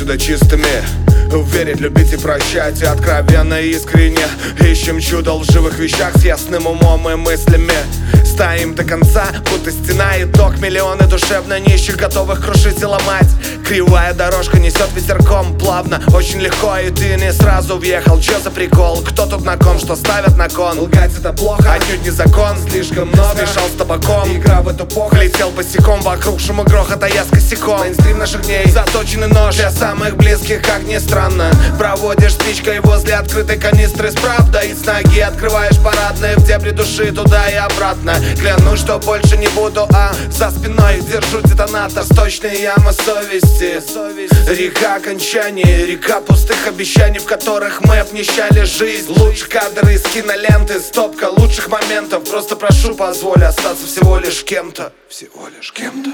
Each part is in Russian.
чудо чистыми. Верить, любить и прощать, и откровенно и искренне ищем чудо в лживых вещах с ясным умом и мыслями. Стоим до конца, будто стена, итог миллионы душевно нищих, готовых крушить и ломать. Кривая дорожка несет ветерком плавно, очень легко, и ты не сразу въехал. Чё за прикол? Кто тут на ком, что ставят на кон? Лгать это плохо, отнюдь не закон. Слишком много смешал с табаком, игра в эту похоть. Летел босиком, вокруг шума грохота, я с косяком. Мейнстрим наших дней, заточенный нож для самых близких, как ни странно. Проводишь спичкой возле открытой канистры с правдой. И с ноги открываешь парадные в дебри души туда и обратно. Клянусь, что больше не буду, за спиной держу детонатор. Сточные ямы совести, река окончаний, река пустых обещаний, в которых мы обнищали жизнь. Лучшие кадры из киноленты, стопка лучших моментов. Просто прошу, позволь остаться всего лишь кем-то. Всего лишь кем-то.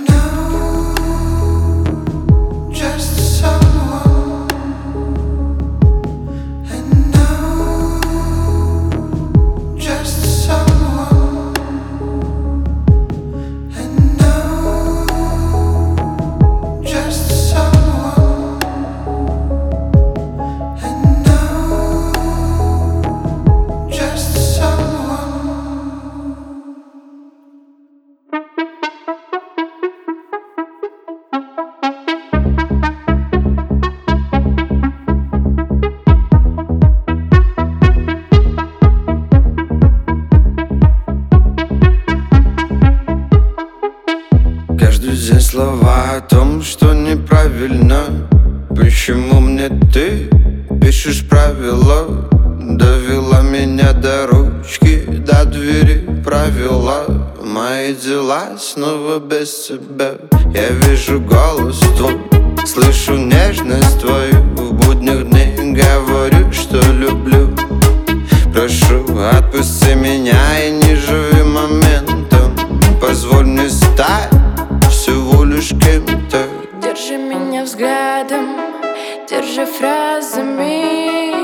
Каждый день слова о том, что неправильно. Почему мне ты пишешь правила? Довела меня до ручки, до двери провела. Мои дела снова без тебя. Я вижу голос твой, слышу нежность твою. В будних дней говорю, что люблю. Прошу, отпусти меня и не живи моментом. Позволь мне стать всего лишь кем-то. Держи меня взглядом, держи фразами.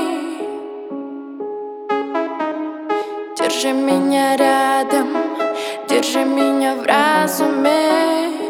Держи меня рядом, держи меня в разуме.